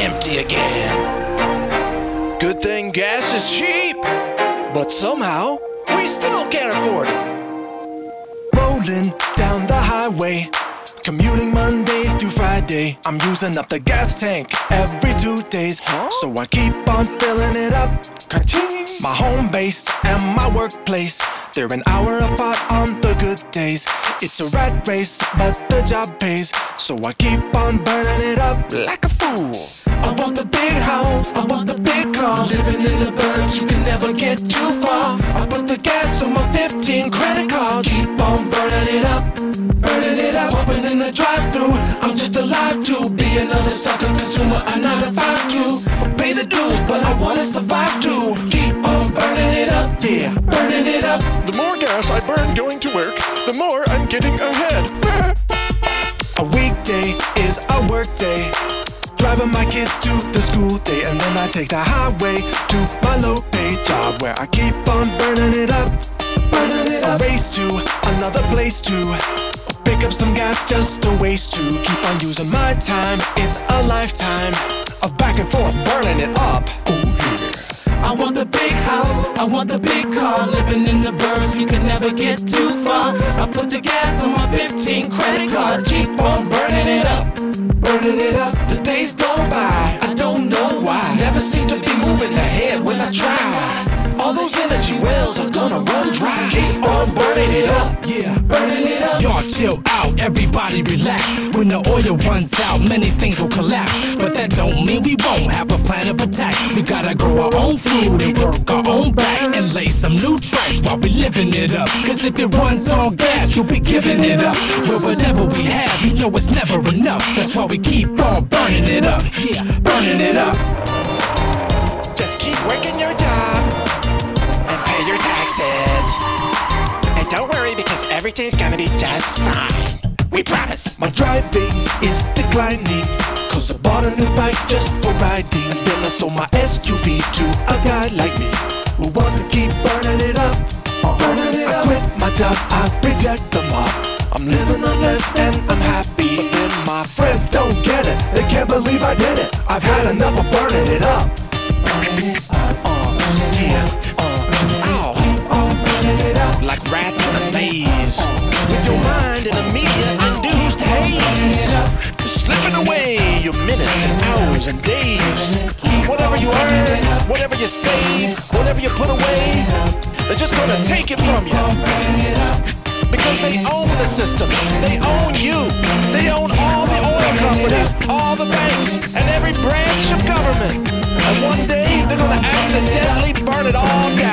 empty again. Good thing gas is cheap, but somehow we still can't afford it. Rolling down the highway, commuting Monday through Friday. I'm using up the gas tank every 2 days, so I keep on filling it up. My home base and my workplace, they're an hour apart on the good days. It's a rat race, but the job pays, so I keep on burning it up like a fool. I want the big house, I want the big car. Living in the burbs, you can never get too far. I put the gas on my 15 credit cards. Keep on burning it up, burning it up. Hoping in the drive-thru, I'm just alive to be another sucker consumer, a 9 to 5 too. Pay the dues, but I wanna survive too. Keep on burning it up, yeah, burning it up. The more gas I burn going to work, the more I'm getting ahead. A weekday is a work day, driving my kids to the school day, and then I take the highway to my low-paid job where I keep on burning it up, burning it up. A race to another place to pick up some gas, just a waste to keep on using my time. It's a lifetime of back and forth burning it up. Ooh, yeah. I want the big house, I want the big car. Living in the burbs, you can never get too far. I put the gas on my 15 credit cards. Keep on burning it up, burning it up. The days go by, I don't know why. Never seem to be moving ahead when I try. All those energy wells are gonna run dry. Keep on burning it up, yeah, burning it up. Y'all chill out, everybody relax. When the oil runs out, many things will collapse. But that don't mean we won't have a plan of attack. We gotta grow our own food and work our own back, and lay some new tracks while we living it up. Cause if it runs on gas, you'll be giving it up. Well, whatever we have, you know it's never enough. That's why we keep on burning it up, yeah, burning it up. Just keep working your job and pay your taxes. And don't worry, because everything's gonna be just fine. We promise. My driving is declining, cause I bought a new bike just for riding. And then I sold my SUV to a guy like me who wants to keep burning it up, burning it up. I quit my job, I reject the mob. I'm living on less and I'm happy. But then my friends don't get it, they can't believe I did it. I've had enough of burning it up. Like rats in a maze, with your mind in a media-induced haze, slipping away your minutes and hours and days. Whatever you earn, whatever you save, whatever you put away, they're just gonna take it from you. Because they own the system, they own you, they own all the oil companies, all the banks, and every branch of government. And one day, they're gonna accidentally burn it all down.